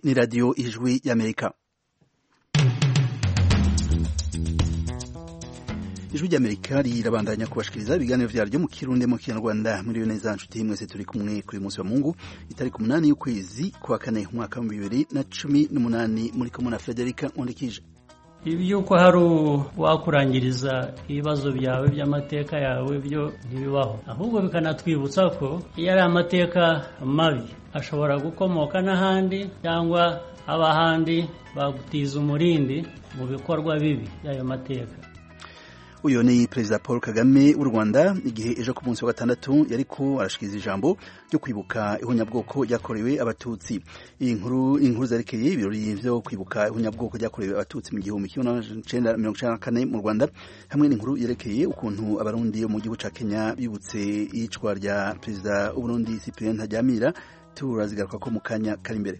ni radio Ijwi y'Amerika. Ijwi ry'Amerika rirabandanya kubashikiriza ibiganiro vyaryo mu Kirundi mu Kinyarwanda. Muri neza nshuti mwese turi kumwe kuri munsi wa Mungu itariki 8 y'ukwezi kwa kane umwaka wa 2018 muri kumwe na Frederica Nkundikije. Ibyuko hari wakurangiriza ibibazo byawe by'amateka yawe byo ntibibaho, ahubwo bikanatwibutsa ko iyo ari amateka mabi ashobora gukomoka n'ahandi cyangwa abahandi bagutiza umurindi mu bikorwa bibi y'ayo mateka. Uyo ni Perezida Paul Kagame w'u Rwanda igihe ejo ku munsi wa gatandatu yariko arashikiriza ijambo ryo kwibuka ihunyabwoko ryakorewe abatutsi. Iyi inkuru zerekeye ibirori vyo kwibuka ihunyabwoko ryakorewe abatutsi mu gihumbi 1994 mu Rwanda, hamwe n'inkuru yerekeye ukuntu abarundi mu gihugu ca Kenya bibutse iyicwa rya Perezida w'u Burundi Cyprien Ntaryamira turazigaruka ko mu kanya kari imbere.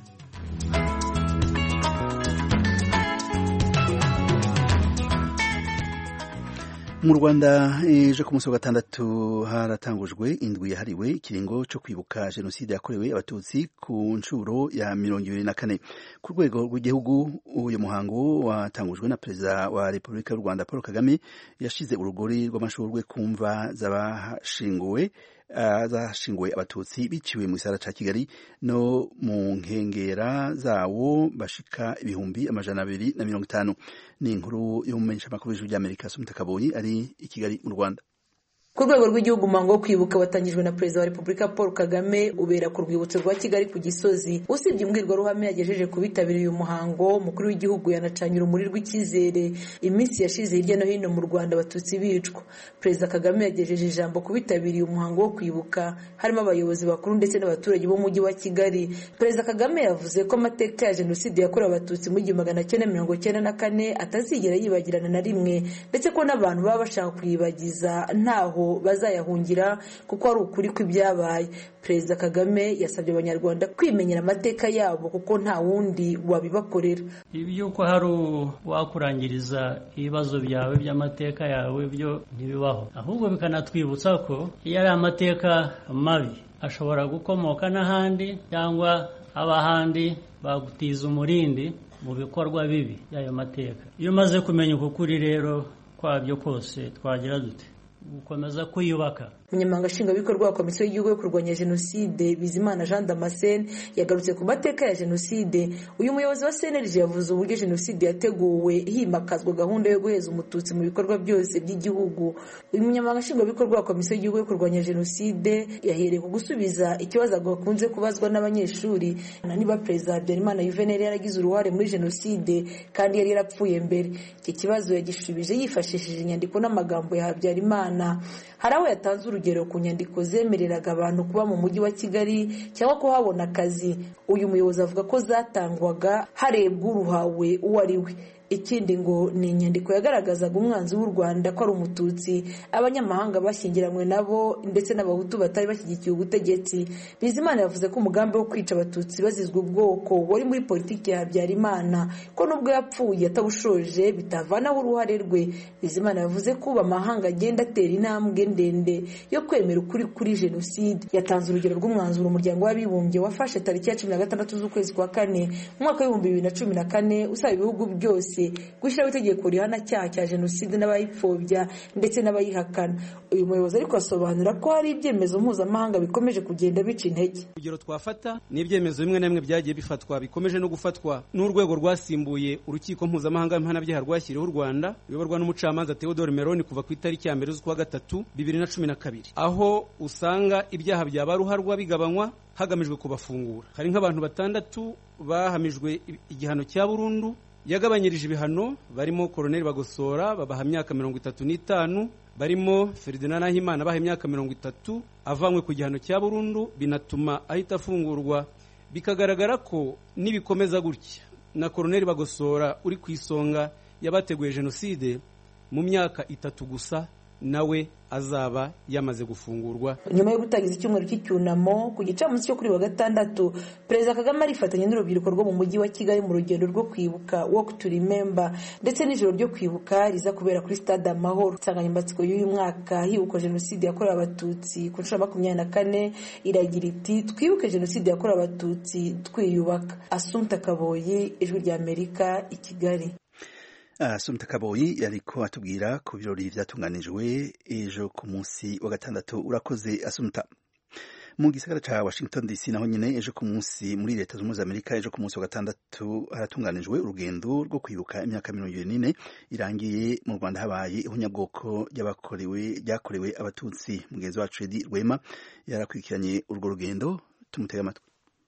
Mu Rwanda ejo ku munsi wa gatandatu haratangujwe indwi yahariwe ikiringo cyo kwibuka jenoside yakorewe abatutsi ku ncuro ya 24. Ku rwego rw'igihugu uyu muhango watangujwe na Perezida wa Repubulika y'u Rwanda Paul Kagame yashize urugori rw'amashurwe kumva zashinguwe abatutsi biciwe mu gisagara ca Kigali no mu nkengera zawo bashika ibihumbi 250. Ni inkuru y'umumenyesha makuru w'Ijwi ry'Amerika Sumta Kaboyi ari i Kigali mu Rwanda. Ku rwego rw'igihugu umuhango wo kwibuka watangijwe na Perezida wa Repubulika Paul Kagame ubera ku rwibutso rwa Kigali ku Gisozi. Usibye imbwirwaruhame yagejeje ku bitabiriye uyu muhango, umukuru w'igihugu yanacanye urumuri rw'icyizere iminsi yashize hirya no hino mu Rwanda abatutsi bicwa. Perezida Kagame yagejeje ijambo ku bitabiriye umuhango wo kwibuka harimo abayobozi bakuru ndetse n'abaturage bo mu mujyi wa Kigali. Perezida Kagame yavuze ko amateka ya jenoside yakorewe abatutsi mu 1994 atazigera yibagirana na rimwe, ndetse ko n'abantu baba bashaka kuyibagiza ntaho bazayahungira kuko ari ukuri kw'ibyabaye. Perezida Kagame yasabye abanyarwanda kwimenyera amateka yabo kuko nta wundi wabibakorera. Ibyuko hari wakurangiriza ibibazo byawe by'amateka yawe byo ntibibaho, ahubwo bikanatwibutsa ko iyo ari amateka mabi ashobora gukomoka n'ahandi cyangwa abahandi bagutiza umurindi mu bikorwa bibi y'ayo mateka. Iyo umaze kumenya ukuri rero kwabyo kose twagira dute gukomeza kwiyubaka. Umunyamabanga nshingwabikorwa wa Komisiyo y'Igihugu yo kurwanya Jenoside Bizimana Jean Damascene yagarutse ku mateka ya Jenoside. Uyu muyobozi wa CNLG yavuze uburyo Jenoside yateguwe himakazwa gahunda yo guheza umututsi mu bikorwa byose by'igihugu. Uyu munyamabanga nshingwabikorwa wa Komisiyo y'Igihugu yo kurwanya Jenoside yahereye ku gusubiza ikibazo gakunze kubazwa n'abanyeshuri niba Perezida Habyarimana Juvenal yaragize uruhare muri Jenoside kandi yari yarapfuye mbere. Iki kibazo yagishubije yifashishije inyandiko n'amagambo ya Habyarimana. Hari aho yatanze urugero ku nyandiko zemereraga abantu kuba mu mujyi wa Kigali cyangwa kuhabona akazi. Uyu muyobozi avuga ko zatangwaga harebwa uruhawe uwo ari we. Ikindi ngo ni inyandiko yagaragazaga umwanzi w'u Rwanda ko ari umututsi, abanyamahanga bashyingiranywe nabo ndetse n'abahutu batari bashyigikiye ubutegetsi. Bizimana yavuze ko umugambi wo kwica abatutsi bazizwe ubwoko wari muri politiki ya Habyarimana, ko nubwo yapfuye atabushoje bitavanaho uruhare rwe. Bizimana yavuze ko amahanga agenda atera intambwe ndende yo kwemera ukuri kuri jenoside. Yatanze urugero rw'umwanzuro umuryango w'abibumbye wafashe tariki ya 16 z'ukwezi kwa kane mu mwaka wa 2014 usaba ibihugu byose gushyiraho itegeko rihana cyaha cya jenoside n'abayipfobya ndetse n'abayihakana. Uyu muyobozi ariko asobanura ko hari ibyemezo mpuzamahanga bikomeje kugenda bica intege. Urugero twafata ni ibyemezo bimwe na bimwe byagiye bifatwa bikomeje no gufatwa n'urwego rwasimbuye urukiko mpuzamahanga mpanabyaha rwashyiriweho u Rwanda ruyoborwa n'umucamanza Theodore Meloni kuva ku itariki ya 1 z'ukwa gatatu 2012, aho usanga ibyaha byaba ruharwa bigabanywa hagamijwe kubafungura. Hari nk'abantu 6 bahamijwe igihano cya burundu yagabanyirije ibihano, barimo Colonel Bagosora babaha imyaka 35, barimo Ferdinand Nahimana baha imyaka 30 avanywe ku gihano cya burundu, binatuma ahita afungurwa. Bikagaragara ko nibikomeza gutya na Colonel Bagosora uri ku isonga yabateguye jenoside mu myaka 3 gusa nawe azaba yamaze gufungurwa. Nyuma yo gutangiza icyumweru cy'icyunamo ku gicamunsi cyo kuri wa gatandatu, Perezida Kagame arifatanya n'urubyiruko rwo mu mujyi wa Kigali mu rugendo rwo kwibuka Walk to Remember ndetse n'ijoro ryo kwibuka riza kubera kuri Stade Amahoro. Insanganyamatsiko y'uyu mwaka hibukwa Jenoside yakorewe Abatutsi ku nshuro 24 iragira iti twibuke Jenoside yakorewe Abatutsi twiyubaka. Assumpta Kaboyi, Ijwi rya Amerika, i Kigali. Assumpta Kaboyi yariko atubwira ku birori vyatunganijwe ejo ku munsi wa gatandatu. Urakoze Assumpta. Mu gisagara ca Washington DC naho nyene ejo ku munsi muri leta z'umwe z'Amerika ejo ku munsi wa gatandatu haratunganijwe urugendo rwo kwibuka imyaka 24 irangiye mu Rwanda habaye ihunyabwoko ryakorewe Abatutsi. Mugenzi wacu Edi Rwema yarakurikiranye urwo rugendo, tumutega amatwi.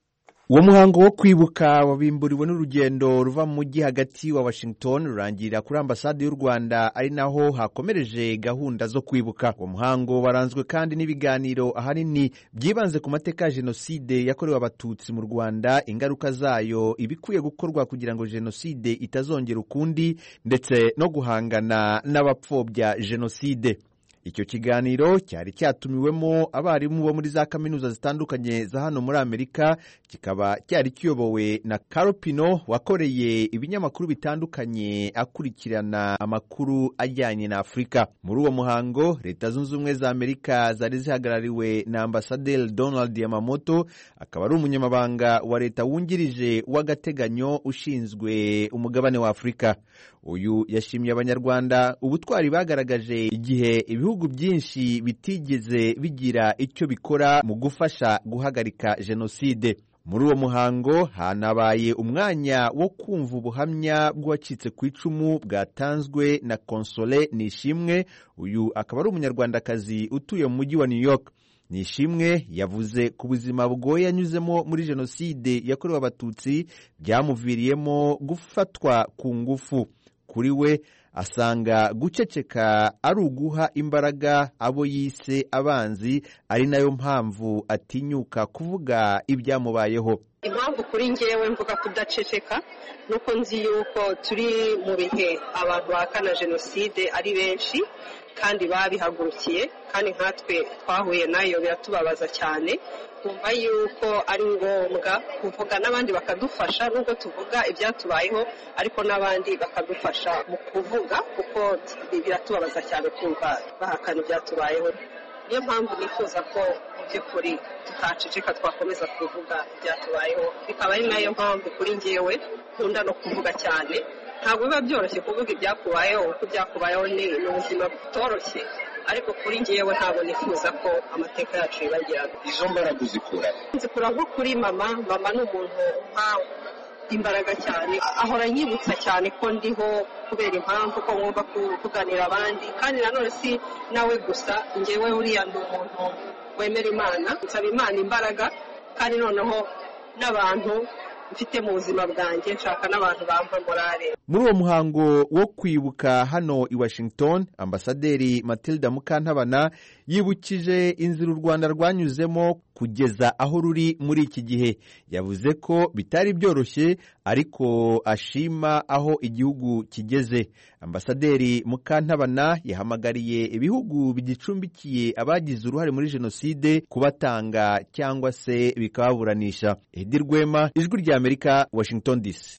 Uwo muhango wo kwibuka wabimburiwe n'urugendo ruva mu mujyi hagati wa Washington rurangirira kuri ambasade y'u Rwanda ari naho hakomereje gahunda zo kwibuka. Uwo muhango waranzwe kandi n'ibiganiro ahanini byibanze ku mateka ya Jenoside yakorewe Abatutsi mu Rwanda, ingaruka zayo, ibikwiye gukorwa kugira ngo Jenoside itazongera ukundi, ndetse no guhangana n'abapfobya Jenoside. Icyo kiganiro cyari cyatumiwemo abarimu bo muri za kaminuza zitandukanye za hano muri Amerika, kikaba cyari kiyobowe na Carol Pino wakoreye ibinyamakuru bitandukanye akurikirana amakuru ajyanye na Afurika. Muri uwo muhango Leta Zunze Ubumwe za Amerika zari zihagarariwe na Ambasaderi Donald Yamamoto, akaba ari umunyamabanga wa leta wungirije w'agateganyo ushinzwe umugabane wa Afurika. Uyu yashimye Abanyarwanda ubutwari bagaragaje igihe ibihugu byinshi bitigeze bigira icyo bikora mu gufasha guhagarika Jenoside. Muri uwo muhango hanabaye umwanya wo kumva ubuhamya bw'uwacitse ku icumu bwatanzwe na Console Nishimwe. Uyu akaba ari umunyarwandakazi utuye mu mujyi wa New York. Nishimwe yavuze ku buzima bugoye yanyuzemo muri Jenoside yakorewe Abatutsi byamuviriyemo gufatwa ku ngufu. Kuri we asanga guceceka ari uguha imbaraga abo yise abanzi, ari nayo mpamvu atinyuka kuvuga ibyamubayeho. Impamvu kuri njyewe mvuga kudaceceka nuko nzi yuko turi mu bihe abantu bahakana Jenoside ari benshi kandi babihagurukiye, kandi nkatwe twahuye nayo biratubabaza cyane. Kumva yuko ari ngombwa kuvuga n'abandi bakadufasha, nubwo tuvuga ibyatubayeho ariko n'abandi bakadufasha mu kuvuga, kuko biratubabaza cyane kumva bahakana ibyatubayeho. Niyo mpamvu nifuza ko mu by'ukuri tutaceceka, twakomeza kuvuga ibyatubayeho. Bikaba ari nayo mpamvu kuri njyewe nkunda no kuvuga cyane. Ntabwo biba byoroshye kuvuga ibyakubayeho, kuko ibyakubayeho ni ubuzima butoroshye, ariko kuri njyewe ntabwo nifuza ko amateka yacu yibagirana. Izo mbaraga nzikura nko kuri mama ni umuntu mpawe imbaraga cyane, ahora nyibutsa cyane ko ndiho kubera impamvu ko ngomba kuganira abandi, kandi nanone si nawe gusa, njyewe uriya ndi umuntu wemera Imana, nsaba Imana imbaraga, kandi noneho n'abantu mfite mu buzima bwanjye nshaka n'abantu bampa morale. Muri uwo muhango wo kwibuka hano i Washington, Ambasaderi Matilda Mukantabana yibukije inzira u Rwanda rwanyuzemo kugeza aho ruri muri iki gihe. Yavuze ko bitari byoroshye ariko ashima aho igihugu kigeze. Ambasaderi Mukantabana yahamagariye ibihugu bigicumbikiye abagize uruhare muri Jenoside kubatanga cyangwa se bikababuranisha. Edi Rwema, Ijwi rya Amerika, Washington DC.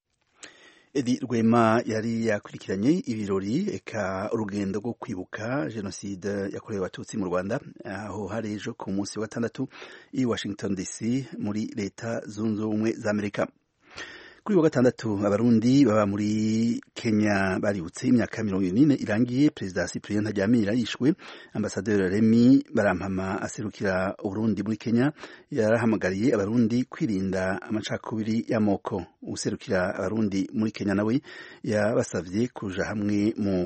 Edi Rwema yari yakurikiranye ibirori eka urugendo rwo kwibuka Jenoside yakorewe Abatutsi mu Rwanda, aho hari ejo ku munsi wa gatandatu i Washington DC muri Leta Zunze Ubumwe za Amerika. Kuri wa gatandatu abarundi baba muri Kenya baributse imyaka 40 irangiye Perezida Cyprien Ntaryamira yishwe. Ambasaderi Remy Barampama aserukira Uburundi muri Kenya yarahamagariye abarundi kwirinda amacakubiri y'amoko. Userukira abarundi muri Kenya nawe yabasavye kuja hamwe mu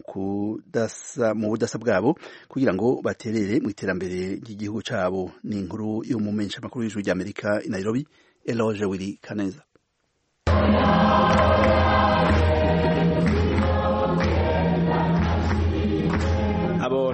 budasa bwabo kugira ngo baterere mu iterambere ry'igihugu cabo. Ni inkuru y'umumenyesha makuru w'Ijwi rya Amerika i Nairobi, Eloge Willy Kaneza. Abo n'abarundi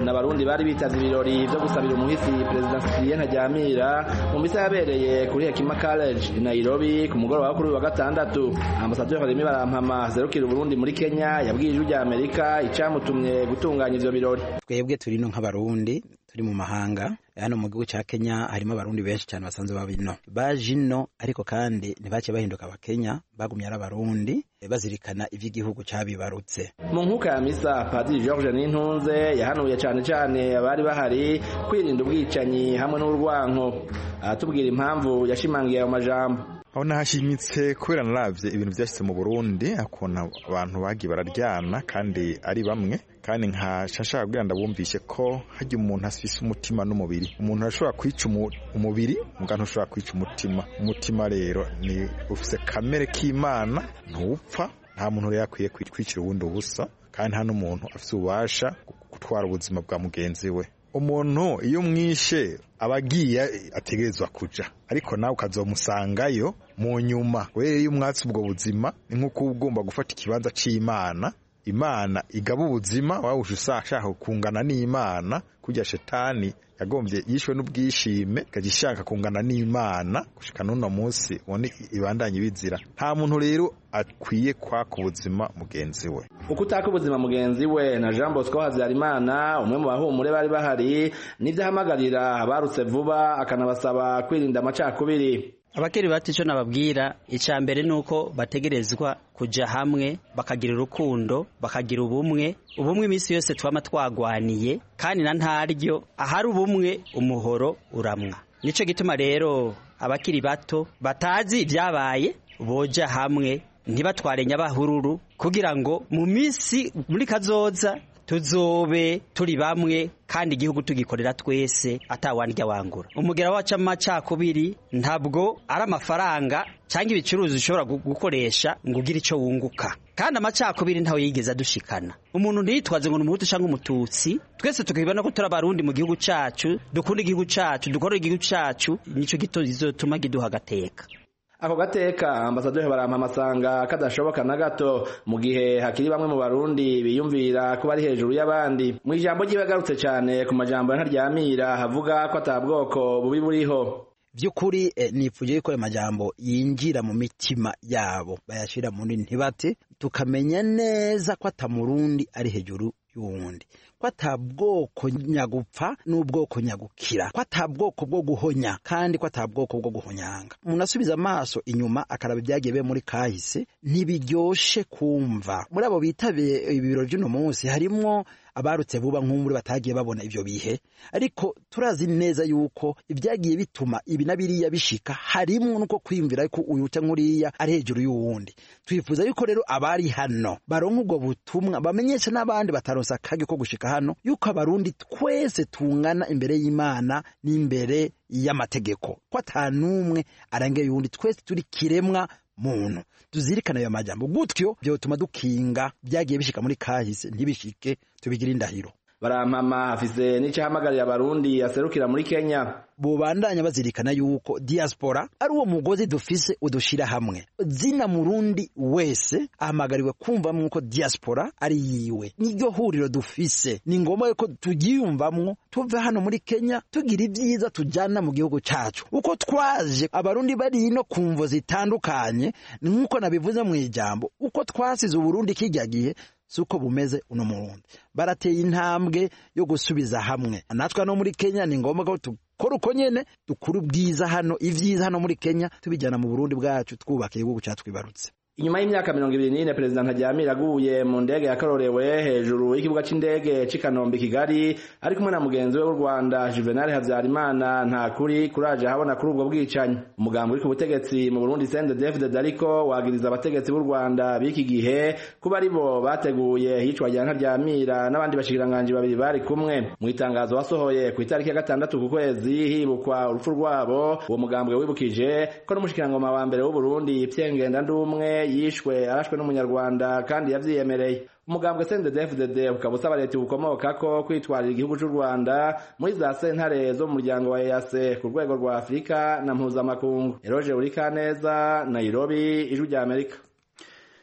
Abarundi bari bitavye ibirori vyo gusabira umuhisi President Cyprien Ntaryamira mu misa yabereye kuri Hekima College i Nairobi ku mugoroba wa kuri wa gatandatu. Ambasaderi Remy Barampama zerukira Burundi muri Kenya yabwiye ijwi rya Amerika icamutumye gutunganya ivyo birori. Twebwe turi no nk'abarundi turi mu mahanga hano mu gihugu ca Kenya harimo abarundi benshi cyane basanzwe babino baje ino ariko kandi ntibace bahinduka abakenya bagumye ari abarundi bazirikana ivy'igihugu cabibarutse. Mu nkuka ya misa Padiri George Nintunze yahanuye cane abari bahari kwirinda ubwicanyi hamwe n'urwanko. Atubwira impamvu yashimangiye ayo majambo. Aho nahashimitse kubera naravye ibintu byashitse mu Burundi akona abantu bagiye bararyana kandi ari bamwe kandi nkashashaka kugira ndabumvishe ko hajya umuntu afise umutima n'umubiri. Umuntu ashobora kwica umubiri mugano ashobora kwica umutima rero ni ufise kamere k'Imana ntupfa nta muntu rero yakwiye kwicira ubundi ubusa kandi hano umuntu afise ubasha gutwara ubuzima bwa mugenzi we. Umuntu iyo mwishe abagiye ategerezwa kuja ariko nawe ukazomusangayo mu nyuma wewe iyo umwatsi ubwo buzima ni nkuko ugomba gufata ikibanza c'Imana. Imana igaba ubuzima wawe ushaka kungana n'Imana kujya shetani yagombye yishwe n'ubwishime kagishaka kungana n'Imana gushika n'uno munsi wone ibandanye bizira. Nta muntu rero akwiye kwaka ubuzima mugenzi we. Ukutaka ubuzima mugenzi we na Jean Bosco Hazarimana umwe mu bahumure bari bahari nivyo hamagarira abarutse vuba akanabasaba kwirinda amacakubiri. Abakiri bato ico nababwira ica mbere nuko bategerezwa kuja hamwe bakagira urukundo bakagira ubumwe imisi yose twama twagwaniye kandi na ntaryo ahari ubumwe umuhoro uramwa. Nico gituma rero abakiri bato batazi ibyabaye boja hamwe ntibatwarenya bahururu kugira ngo mu misi muri kazoza tuzobe turi bamwe kandi igihugu tugikorera twese atawandya wangura. Umugera wacu amacakubiri ntabwo ari amafaranga cyangwa ibicuruzi ushobora gukoresha ngo ugire ico wunguka kandi amacakubiri ntawe yigeze adushikana. Umuntu ntiyitwaze ngo n'umuhutu cyangwa umututsi twese tukibona ko turi abarundi mu gihugu cacu dukunda igihugu cacu dukorera igihugu cacu nico gituma giduha gateka. Ako gateka Ambasaderi Barampama asanga kadashoboka na gato mu gihe hakiri bamwe mu Barundi biyumvira ko bari hejuru y'abandi. Mu ijambo ryibagarutse cyane ku majambo ya Ntaryamira havuga ko atabwoko bubi buriho. Vyukuri nipfuje ko amajambo yinjira mu mitima yabo bayashira muri ntibate tukamenya neza ko atamurundi ari hejuru y'uwundi ko atabwoko nyagupfa n'ubwoko nyagukira ko atabwoko bwo guhonya kandi ko atabwoko bwo guhonyanga. Umuntu asubiza amaso inyuma akaraba ibyagiye muri kahise ntibiryoshe kumva. Muri abo bitabe ibirori by'uno munsi harimwo abarutse vuba nk'umuri batagiye babona ivyo bihe ariko turazi neza yuko ibyagiye bituma ibi nabiriya bishika harimwo nuko kwimvira ko uyu cyanguriya ari hejuru y'uwundi. Twifuza yuko rero abari hano baronka ubwo butumwa bamenyesha n'abandi bataronsa kage ko gushika hano yuko abarundi twese tungana imbere y'Imana n'imbere y'amategeko ko atanumwe arangeye y'uwundi twese turi kiremwa muntu. Tuzirikana ayo majambo gutyo byo tuma dukinga byagiye bishika muri kahise ntibishike tubigira indahiro. Barampama afise n'icahamagarira abarundi aserukira muri Kenya bubandanya bazirikana yuko diaspora ari uwo mugozi dufise udushira hamwe. Zina murundi wese ahamagariwe kumva muko diaspora ari yiwe niryo huriro dufise. Ni ngomba yuko tugiyumvamwo tuve hano muri Kenya tugira ibyiza tujana mu gihugu cacu. Uko twaje abarundi bari no kumvo zitandukanye nkuko nabivuze mu ijambo uko twasize Uburundi kijyagiye suko bumeze uno murundi barateye intambwe yo gusubiza hamwe. Natwe no muri Kenya ni ngomba ko tukora uko nyene dukuru bwiza hano ivyiza hano muri Kenya tubijana mu Burundi bwacu twubaka igihugu cyacu twibarutse. Inyuma y'imyaka 24 President Ntaryamira aguye mu ndege yakororewe hejuru y'ikibuga c'indege c'Ikanombe Kigali ari kumwe na mugenzi we w'u Rwanda Juvenal Habyarimana nta kuri kuraje habona kuri ubwo bwicanyi. Umugambo uri ku butegetsi mu Burundi CNDD-FDD ariko wagiriza abategetsi b'u Rwanda biki gihe kuba aribo bateguye hicwa rya Ntaryamira n'abandi bashikiranganje babiri bari kumwe. Mu itangazo wasohoye ku itariki ya 6 ku kwezi hibukwa urupfu rwabo uwo mugambwe wibukije ko n'umushikirangoma wa mbere w'u Burundi Pierre Ngendandumwe yishwe arashwe n'umunyarwanda kandi yavyiyemereye. Umugambwe CNDD-FDD ukaba usaba leta ubukomokako kwitwarira igihugu cy'u Rwanda muri za sentare zo mu muryango wa EAC ku rwego rwa Afrika na mpuzamakungu. Eroge Urikaneza, Nairobi, Ijwi rya Amerika.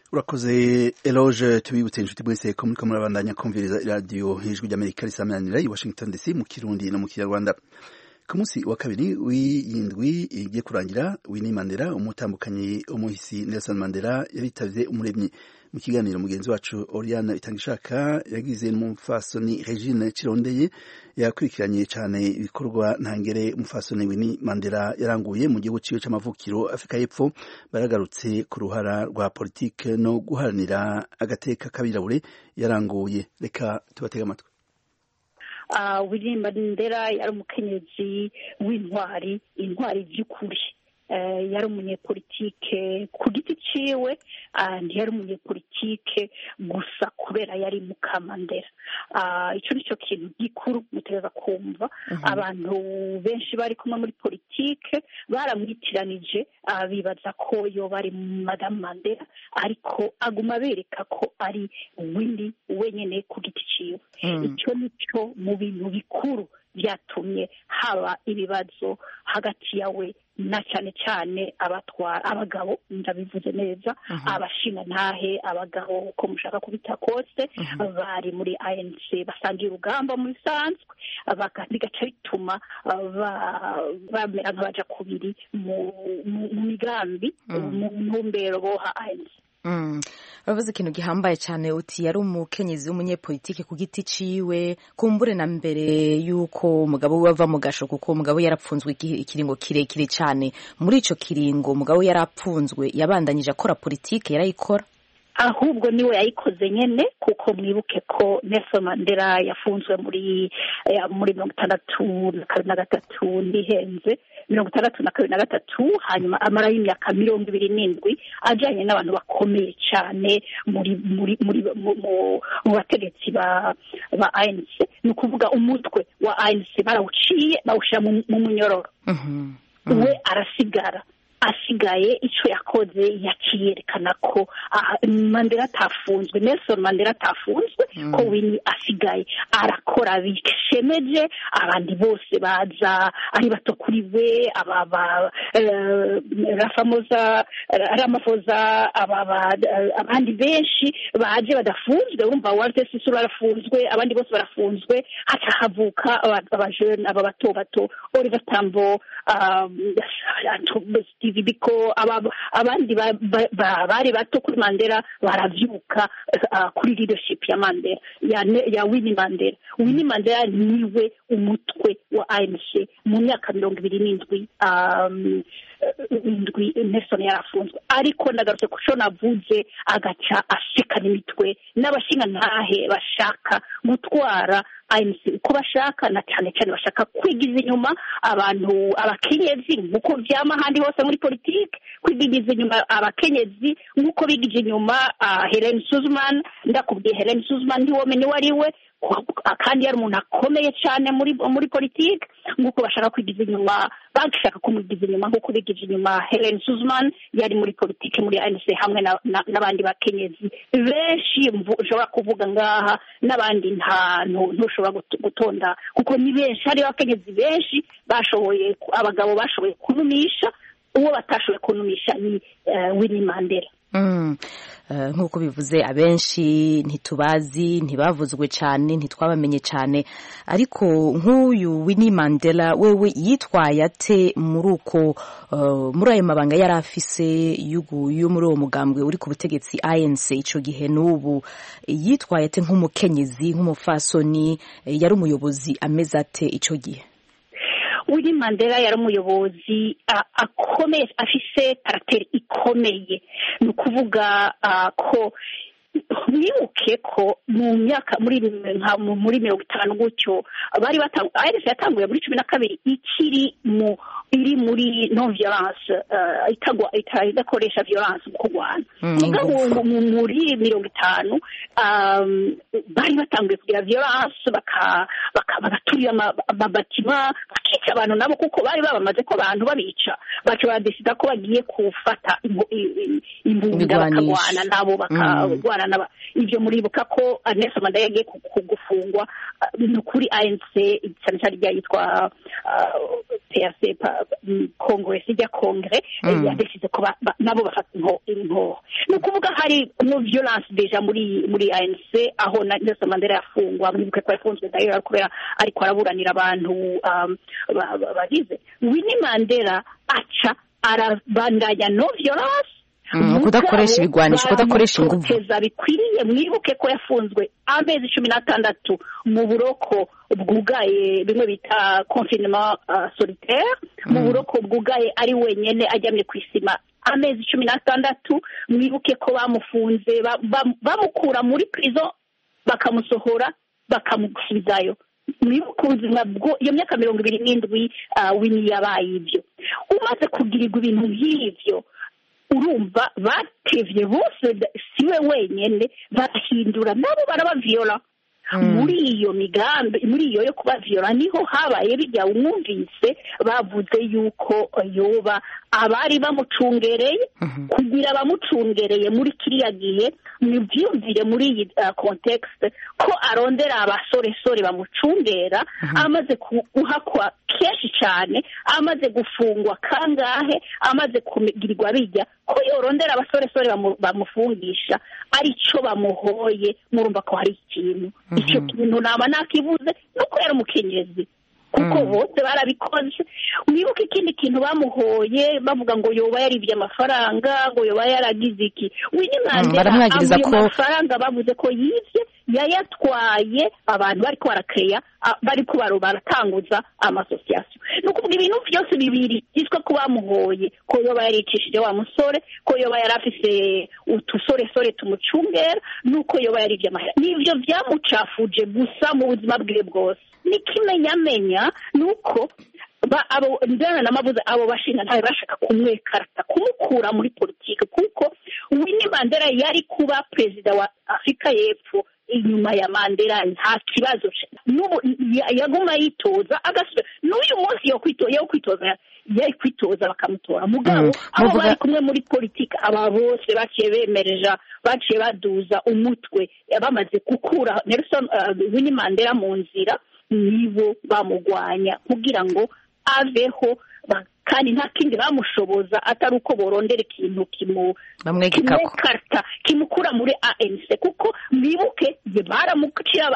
urakoze Eloge. Tubibutse inshuti mwese ko muriko murabandanya kumviriza iradiyo Ijwi ry'Amerika risamanira i Washington DC mu Kirundi no mu Kinyarwanda. Ku munsi wa kabiri w'indwi igiye kurangira, Winnie Mandela umutambukanyi umuhisi Nelson Mandela yaritavye umuremyi. Mu kiganiro mugenzi wacu Oriane Itangishaka yagize n'umufasoni Regine Kirondeye yakurikiranye cyane ibikorwa ntangere umufasoni Winnie Mandela yaranguye mu gihugu ciwe c'amavukiro Afrika y'Epfo. Baragarutse ku ruhara rwa politike no guharanira agateka kabirabure yaranguye. Reka tubatega amatwi. Winnie Mandela yari umukenyezi w'intwari, intwari by'ukuri. Yari umunyepolitike ku giti ciwe, ntiyari umunyepolitike gusa kubera yari Mukamandela. Ico nico kintu gikuru mutereza kumva. Abantu benshi bari kumwe muri politike baramwitiranije, bibaza ko yo bari Madame Mandela, ariko aguma bereka ko ari Winnie wenyene ku giti ciwe. Ico nico mu bintu bikuru byatumye haba ibibazo hagati yawe na cyane cyane abatwara abagabo, ndabivuze neza, abashinga ntahe, abagabo ko mushaka kubita kose, bari muri ANC basangiye urugamba mu bisanzwe, bigaca bituma bamera nk'abaja kubiri mu migambi mu ntumbero boha ANC. Uravuze ikintu gihambaye cyane, uti yari umukenyezi w'umunyepolitike ku giti ciwe, kumbure na mbere yuko umugabo we ava mu gasho, kuko umugabo yarapfunzwe ikiringo kirekire cyane. Muri ico kiringo umugabo yarapfunzwe, yabandanyije akora politike, yarayikora ahubwo niwe yayikoze nyene, kuko mwibuke ko Nelson Mandela yafunzwe muri 1963 ndihenze 1963, hanyuma amara y'imyaka 27 ajanye n'abantu bakomeye cyane mu bategetsi ba ANC. Ni ukuvuga umutwe wa ANC barawuciye bawushira mu munyororo. We asigaye ico yakoze yakiyerekana ko Mandela atafunzwe, Nelson Mandela atafunzwe, ko Winnie asigaye arakora bishemeje, abandi bose baza ari bato kuri we, Ramaphosa, abandi benshi baje badafunzwe. Urumva Walter Sisulu arafunzwe, abandi bose barafunzwe, haca havuka abajene, bato Oliver Tambo, biko abandi bari bato kuri Mandela baravyuka kuri leadership ya Mandela ya Winnie Mandela. Winnie Mandela niwe umutwe wa ANC mu myaka 27 Nelson yarafunzwe, ariko ndagarutse kuco navuze, agaca ashikana imitwe n'abashinga ntahe bashaka gutwara ANC uko bashaka, na cyane cyane bashaka kwigiza inyuma abantu, abakenyezi nk'uko vyama handi hose muri politike, kwigiza inyuma abakenyezi nk'uko bigije inyuma Helen Suzman. Ndakubwiye Helen Suzman ntiwomenye wari we, kandi yari umuntu akomeye cyane muri politike, nk'uko bashaka kwigiza inyuma, bashaka kumugiza inyuma nk'uko bigije inyuma Helen Suzman yari muri politike muri ANC, hamwe n'abandi bakenyezi benshi ushobora kuvuga ngaha, n'abandi ntushobora gutonda kuko ni benshi. Hari abakenyezi benshi bashoboye, abagabo bashoboye kunumisha, uwo batashoboye kunumisha ni Winnie Mandela. Nk'uko bivuze, abenshi ntitubazi, ntibavuzwe cyane, ntitwabamenye cyane, ariko nk'uyu Winnie Mandela wewe yitwaye ate muri ayo mabanga yari afise yo muri uwo mugambwe uri ku butegetsi ANC ico gihe n'ubu? Yitwaye ate nk'umukenyezi, nk'umufasoni? Yari umuyobozi ameze ate ico gihe? Winnie Mandela yari umuyobozi akomeye, afise karakteri ikomeye. Ni ukuvuga ko mwibuke ko mu myaka muri 50 gutyo bari ANC yatanguye muri 12 iri muri non violence, idakoresha violence mu kurwana. Mugabo muri 50 bari batanguye kugira violence, bagaturira amabatima, bakica abantu nabo, kuko bari babamaze ko abantu babica, baca badesida ko bagiye kufata imbunda bakagwana nabo, bakagwana kurabana ibyo muribuka ko Nelson Mandela yagiye kugufungwa kuri ANC cyane cyane yitwa PRC Congress ya Congress yadeshije ko nabo bafata inkoho no kuvuga hari no violence deja muri ANC aho Nelson Mandela yafungwa muribuka ko yafunzwe dayo kubera ariko araburanira abantu bagize Winnie Mandela aca arabandanya no violence kudakoresha ibigwanisho kudakoresha inguvu bikwiriye mwibuke ko yafunzwe amezi 16 mu buroko bwugaye bimwe bita confinement solitaire mu buroko bwugaye ari wenyene ajyamye kwisima amezi 16 mwibuke ko bamufunze bamukura muri prison bakamusohora bakamusubizayo mwibuke ubuzima bwo iyo myaka 27 Winnie yabaye ibyo umaze kugirirwa ibintu nk'ivyo urumva batevye bose siwe wenyene barahindura nabo barabaviola muri iyo migambi muri iyo yo kubaviola niho habaye bijya umwumvise bavuze yuko yoba abari bamucungereye kugira bamucungereye muri kiriya gihe nibyumvire muri iyi context ko arondera abasore bamucungera amaze guhakwa kenshi cyane amaze gufungwa kangahe amaze kugirirwa bijya ko yorondera abasore bamufungisha arico bamuhoye murumva ko hari ikintu icyo kintu naba nakivuze nuko yari umukenyezi kuko bose barabikoze mwibuka ikindi kintu bamuhoye bavuga ngo yoba yaribye amafaranga ngo yoba yaragize iki Winnie Mandela amafaranga bavuze ko yivye yayatwaye abantu bariko barakeya bariko baratanguza amasosiyasiyo no kuvuga ibintu byose bibiri yitwa ko bamuhoye ko yoba yaricishije wa musore ko yoba yarafise utusore tumucungera nuko yoba yaribye amahera nivyo vyamucafuje gusa mu buzima bwe bwose nikimenyamenya nuko abo ndana namavuze abo bashinga ntawe bashaka kumwekarata kumukura muri politike kuko Winnie Mandela yari kuba president wa Afrika y'Epfo inyuma ya Mandela nta kibazo yaguma yitoza agasubira n'uyu munsi yo kwitoza bakamutora mugabo abo bari kumwe muri politike aba bose baciye bemereja baciye baduza umutwe bamaze gukura Nelson Winnie Mandela mu nzira nibo bamugwanya kugira ngo aveho kandi nta kindi bamushoboza atari uko borondera ikintu kimwekarta kimukura muri ANC kuko mwibuke baramucira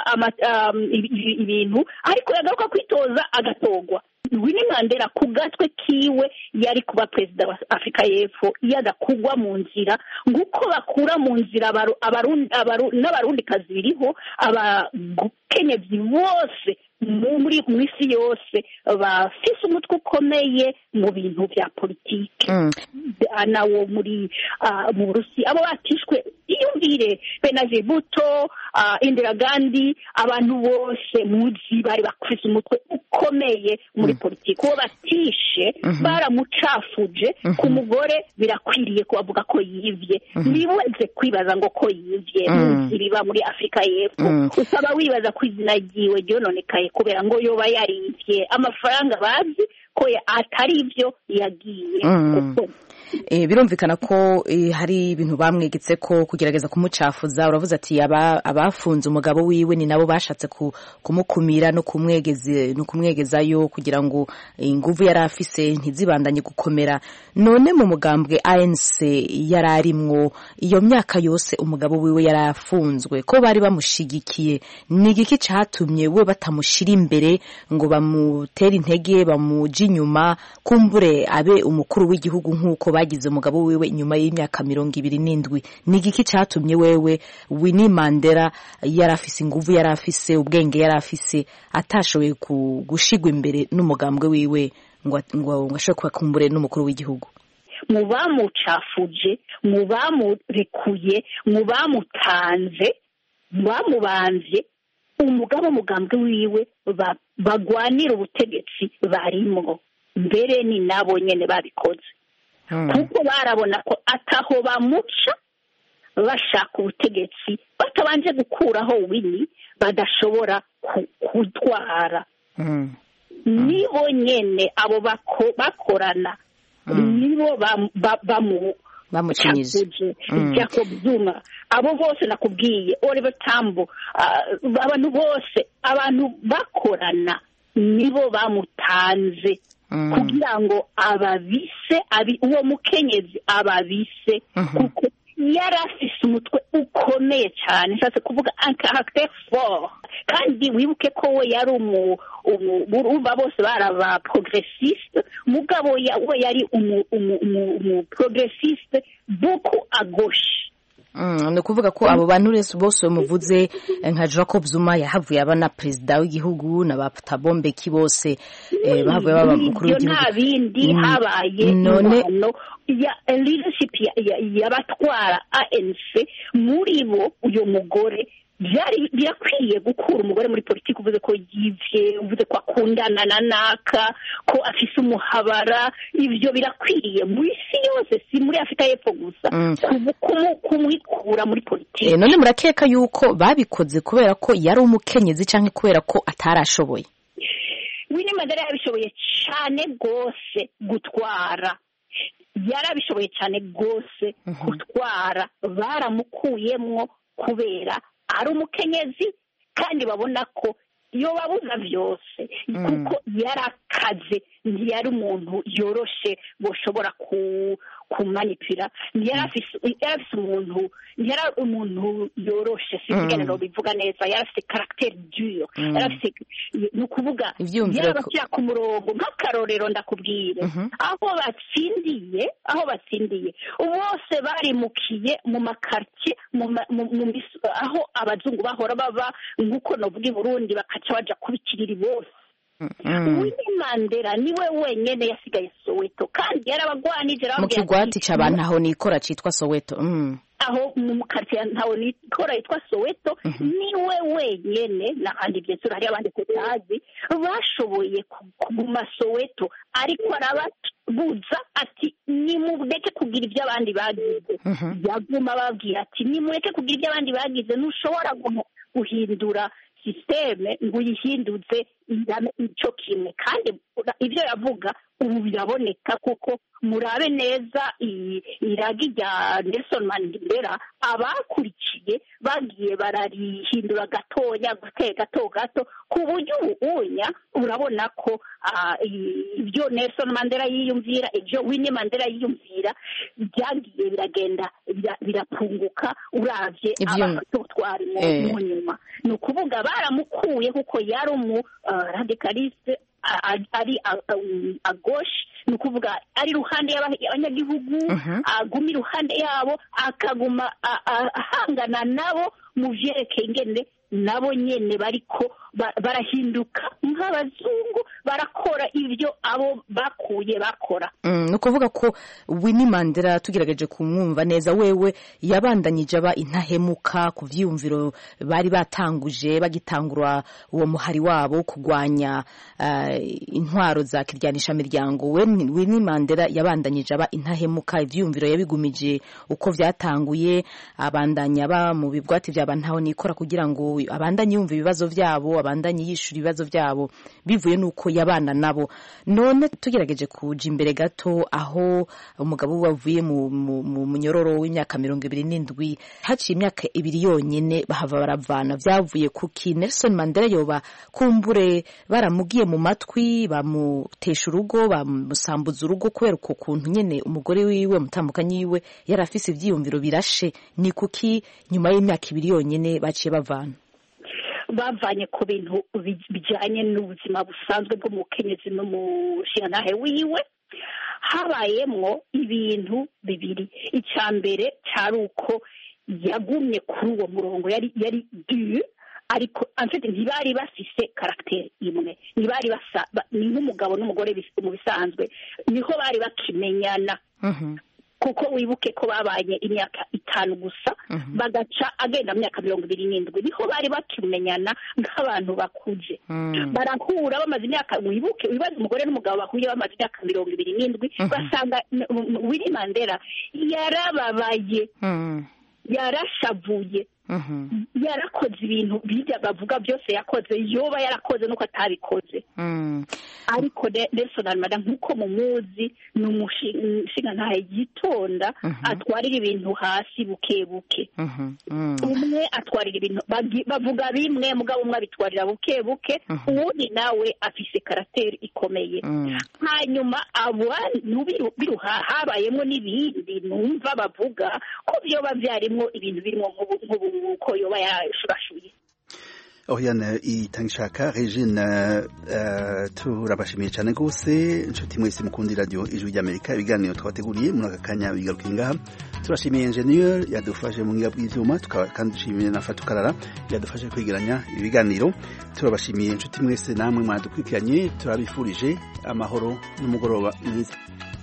ibintu ariko yagaruka kwitoza agatogwa Winnie Mandela ku gatwe kiwe yari kuba perezida wa Afrika y'Epfo yadakugwa mu nzira nguko bakura mu nzira n'abarundi kazi biriho abakenyezi bose muri isi yose bafise umutwe ukomeye mu bintu bya politike nawo muri mu Burusi abo batishwe iyumvire Benazir Bhutto Indira Gandhi abantu bose muzi bari bafise umutwe ukomeye muri politike uwo batishe baramucafuje ku mugore birakwiriye ko bavuga ko yivye nibuze kwibaza ngo ko yivye biba muri Afrika y'Epfo usaba wibaza ko izina ryiwe ryononekaye kubera ngo yoba yarivye amafaranga bazi ko atari ibyo yagiye birumvikana ko hari ibintu bamwegetse ko kugerageza kumucafuza uravuze ati abafunze umugabo wiwe ni nabo bashatse kumukumira no kumwegezayo kugira ngo inguvu yari afise ntizibandanye gukomera none mu mugambwe ANC yari arimwo iyo myaka yose umugabo wiwe yari afunzwe ko bari bamushigikiye ni igiki catumye we batamushira imbere ngo bamutere intege bamuji inyuma kumbure abe umukuru w'igihugu nk'uko bagize umugabo wiwe nyuma y'imyaka 27 ni igiki catumye wewe Winnie Mandela yarafise inguvu yarafise ubwenge yarafise atashoboye gushigwa imbere n'umugambwe wiwe ngo ashobore kumbure n'umukuru w'igihugu mu bamucafuje mu bamurekuye mu bamutanze bamubanze umugambwe wiwe bagwanira ubutegetsi barimo mbere ni nabo nyene babikoze kuko barabona ko ataho bamuca bashaka ubutegetsi batabanje gukuraho Winnie badashobora kutwara nibo nyene abo bakorana nibo bamucinyije Jacob Zuma abo bose nakubwiye Oliver Tambo abantu bose abantu bakorana nibo bamutanze kugira ngo ababise uwo mukenyezi ababise kuko yari afise umutwe ukomeye cyane nshatse kuvuga un caractère fort kandi wibuke ko we yari urumva bose baraba progressiste mugabo we yari progressiste beaucoup à gauche. Ni ukuvuga ko abo bantu bose muvuze nka Jacob Zuma yahavuye aba na perezida w'igihugu na ba Thabo Mbeki bose bahavuye baba mukuru w'igihugu nta bindi habaye none ya leadership y'abatwara ANC muri bo uyo mugore byari birakwiye gukura umugore muri politiki uvuze ko yivye uvuze ko akundana na naka ko afise umuhabara ivyo birakwiye muri isi yose si muri Afrika y'Epfo gusa kumwikura muri politiki none murakeka yuko babikoze kubera ko yari umukenyezi canke kubera ko atarashoboye Winnie Mandela yabishoboye cyane gose gutwara yarabishoboye cyane gose gutwara baramukuyemwo kubera ari umukenyezi kandi babona ko iyo babuza byose kuko yarakaze ntiyari umuntu yoroshe boshobora kumanipira yarafise umuntu yoroshe sinigene no bivuga neza yarafise caractère dur yarafise nukuvuga yarabashyira ku murongo nk'akarorero ndakubwire aho batsindiye bose barimukiye mu makartie aho abazungu bahora baba nk'uko novuga i Burundi bakaca baja kubikirira bose Winnie Mandela niwe wenyene yasigaye Soweto kandi yarabagwanije mu kigwati c'abantu aho nikora citwa Soweto aho mu quartier ntawo nikora yitwa Soweto niwe wenyene n'ahandi byose hari abandi kutazi bashoboye kuguma Soweto ariko arababuza ati nimureke kugira ibyo abandi bagize yaguma babwira ati nimureke kugira ibyo abandi bagize ntushobora guhindura systeme ngo uyihinduze icyo kimwe kandi ibyo yavuga ubu biraboneka kuko murabe neza iragi rya Nelson Mandela abakurikiye bagiye bararihindura gatoya gato ku buryo ubunya urabona ko ibyo Nelson Mandela yiyumvira ibyo Winnie Mandela yiyumvira byagiye biragenda birapunguka uravye abatwari mu nyuma ni ukuvuga baramukuye kuko yari radicaliste ari a gauche ni ukuvuga ari ruhande y'abanyagihugu aguma iruhande yabo akaguma ahangana nabo mu vyerekeye ingene nabo nyene bariko barahinduka nk'abazungu barakora ibyo abo bakuye bakora ni ukuvuga ko Winnie Mandela tugerageje kumwumva neza wewe yabandanyije aba intahemuka ku vyiyumviro bari batanguje bagitangura uwo muhari wabo kugwanya intwaro za kiryanisha miryango Winnie Mandela yabandanyije aba intahemuka ivyiyumviro yabigumije uko vyatanguye abandanya ba mu bibwati by'abantaho nikora kugira ngo abandanye yumva ibibazo vyabo abandanye yishura ibibazo vyabo bivuye nuko yabana nabo none tugerageje kuja imbere gato aho umugabo wavuye mu munyororo w'imyaka 27 haciye imyaka 2 yonyene bahava baravana vyavuye kuki Nelson Mandela yoba kumbure baramugiye mu matwi bamutesha urugo bamusambuza urugo kubera uko kuntu nyene umugore wiwe mutambukanye yiwe yarafise ivyiyumviro birashe ni kuki nyuma y'imyaka 2 yonyene baciye bavana bavanye ku bintu bijanye n'ubuzima busanzwe bw'umukenyezi no mu shingantahe wiwe habayemwo ibintu bibiri icya mbere cyari uko yagumye kuri uwo murongo yari du ariko amfite ntibari bafise caractère imwe ntibari basa ni nk'umugabo n'umugore mu bisanzwe niho bari bakimenyana kuko wibuke ko babanye imyaka 5 gusa bagaca agenda mu myaka 27 niho bari bakimenyana nk'abantu bakuje barahura bamaze imyaka wibuke wibaza umugore n'umugabo bahuye bamaze imyaka 27 basanga Winnie Mandela yarababaye yarashavuye yarakoze ibintu bijya bavuga byose yakoze yoba yarakoze nuko atabikoze ariko Nelson Almada nk'uko mumuzi ni umushinga ntahe yitonda atwarira ibintu hasi buke buke umwe atwarira ibintu bavuga bimwe mugabo umwe abitwarira buke buke uwundi nawe afise karateri ikomeye hanyuma abantu habayemo n'ibindi numva bavuga ko byoba byarimo ibintu birimo nk'uko yoba yashurashuye Oriane Itangishaka Regine turabashimiye cyane gose inshuti mwese mukundi radio Ijwi ry'Amerika ibiganiro twabateguriye muri aka kanya bigaruka ngaha turashimiye engineer yadufashe mu ngiga bw'ivyuma kandi dushimiye na Fatukarara yadufashe kwegeranya ibiganiro turabashimiye inshuti mwese namwe mwadukurikiranye turabifurije amahoro n'umugoroba mwiza